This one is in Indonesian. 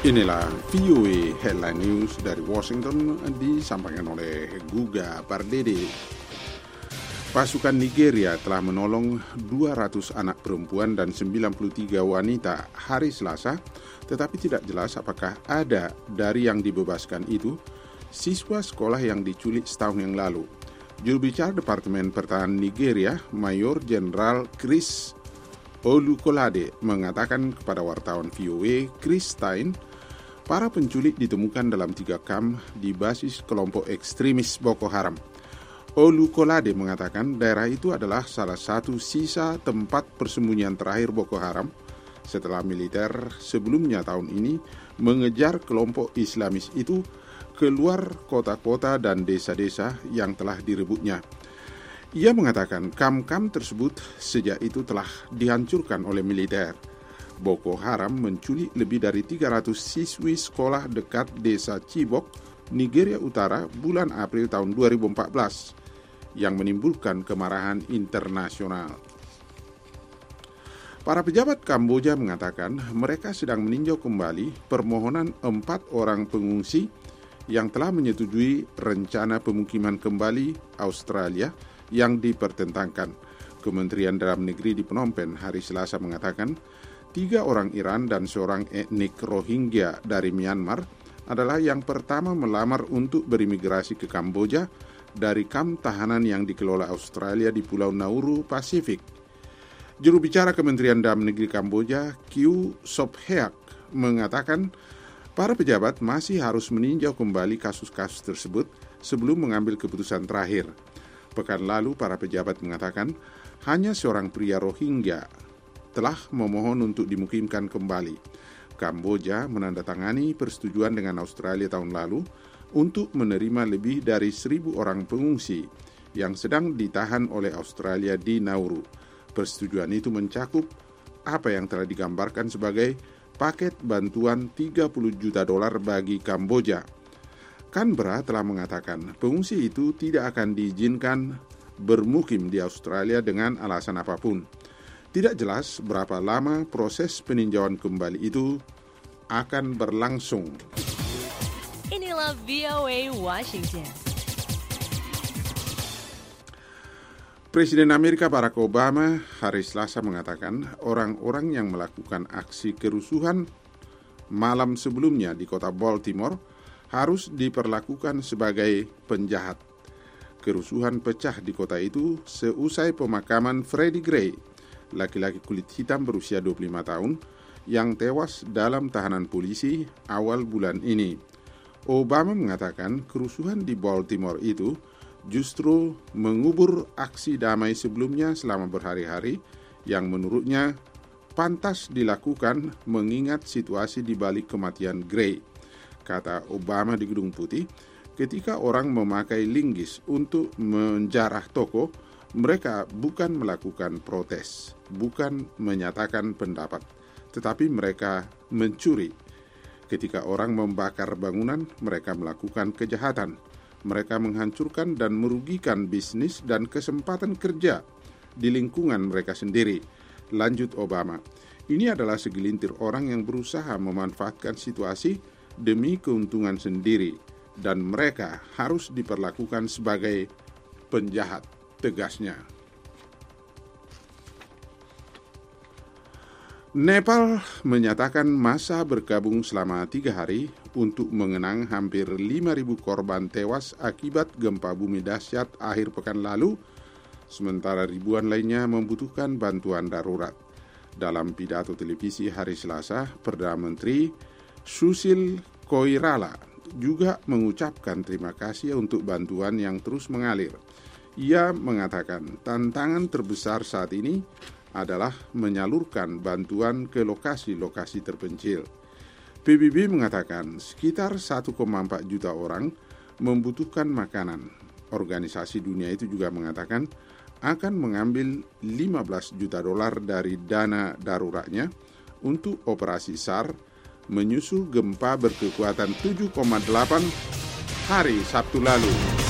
Inilah VOA Headline News dari Washington disampaikan oleh Guga Pardede. Pasukan Nigeria telah menolong 200 anak perempuan dan 93 wanita hari Selasa, tetapi tidak jelas apakah ada dari yang dibebaskan itu siswa sekolah yang diculik setahun yang lalu. Juru bicara Departemen Pertahanan Nigeria, Mayor Jenderal Chris Olukolade, mengatakan kepada wartawan VOA Chris Stein, para penculik ditemukan dalam 3 kamp di basis kelompok ekstremis Boko Haram. Olukolade mengatakan daerah itu adalah salah satu sisa tempat persembunyian terakhir Boko Haram setelah militer sebelumnya tahun ini mengejar kelompok Islamis itu keluar kota-kota dan desa-desa yang telah direbutnya. Ia mengatakan kamp-kamp tersebut sejak itu telah dihancurkan oleh militer. Boko Haram menculik lebih dari 300 siswi sekolah dekat desa Chibok, Nigeria Utara bulan April tahun 2014 yang menimbulkan kemarahan internasional. Para pejabat Kamboja mengatakan mereka sedang meninjau kembali permohonan 4 orang pengungsi yang telah menyetujui rencana pemukiman kembali Australia yang dipertentangkan. Kementerian Dalam Negeri di Phnom Penh hari Selasa mengatakan 3 orang Iran dan seorang etnik Rohingya dari Myanmar adalah yang pertama melamar untuk berimigrasi ke Kamboja dari kamp tahanan yang dikelola Australia di Pulau Nauru, Pasifik. Juru bicara Kementerian Dalam Negeri Kamboja, Kieu Sopheak, mengatakan para pejabat masih harus meninjau kembali kasus-kasus tersebut sebelum mengambil keputusan terakhir. Pekan lalu, para pejabat mengatakan hanya seorang pria Rohingya telah memohon untuk dimukimkan kembali. Kamboja menandatangani persetujuan dengan Australia tahun lalu untuk menerima lebih dari 1.000 orang pengungsi yang sedang ditahan oleh Australia di Nauru. Persetujuan itu mencakup apa yang telah digambarkan sebagai paket bantuan $30 juta bagi Kamboja. Canberra telah mengatakan pengungsi itu tidak akan diizinkan bermukim di Australia dengan alasan apapun. Tidak jelas berapa lama proses peninjauan kembali itu akan berlangsung. Inilah VOA Washington. Presiden Amerika Barack Obama hari Selasa mengatakan orang-orang yang melakukan aksi kerusuhan malam sebelumnya di kota Baltimore harus diperlakukan sebagai penjahat. Kerusuhan pecah di kota itu seusai pemakaman Freddie Gray, laki-laki kulit hitam berusia 25 tahun yang tewas dalam tahanan polisi awal bulan ini. Obama mengatakan kerusuhan di Baltimore itu justru mengubur aksi damai sebelumnya selama berhari-hari yang menurutnya pantas dilakukan mengingat situasi di balik kematian Gray. Kata Obama di Gedung Putih, ketika orang memakai linggis untuk menjarah toko, mereka bukan melakukan protes, bukan menyatakan pendapat, tetapi mereka mencuri. Ketika orang membakar bangunan, mereka melakukan kejahatan. Mereka menghancurkan dan merugikan bisnis dan kesempatan kerja di lingkungan mereka sendiri. Lanjut Obama, ini adalah segelintir orang yang berusaha memanfaatkan situasi demi keuntungan sendiri, dan mereka harus diperlakukan sebagai penjahat, tegasnya. Nepal menyatakan masa bergabung selama 3 hari untuk mengenang hampir 5.000 korban tewas akibat gempa bumi dahsyat akhir pekan lalu, sementara ribuan lainnya membutuhkan bantuan darurat. Dalam pidato televisi hari Selasa, Perdana Menteri Susil Koirala juga mengucapkan terima kasih untuk bantuan yang terus mengalir. Ia mengatakan tantangan terbesar saat ini adalah menyalurkan bantuan ke lokasi-lokasi terpencil. PBB mengatakan sekitar 1,4 juta orang membutuhkan makanan. Organisasi dunia itu juga mengatakan akan mengambil $15 juta dari dana daruratnya untuk operasi SAR menyusul gempa berkekuatan 7,8 hari Sabtu lalu.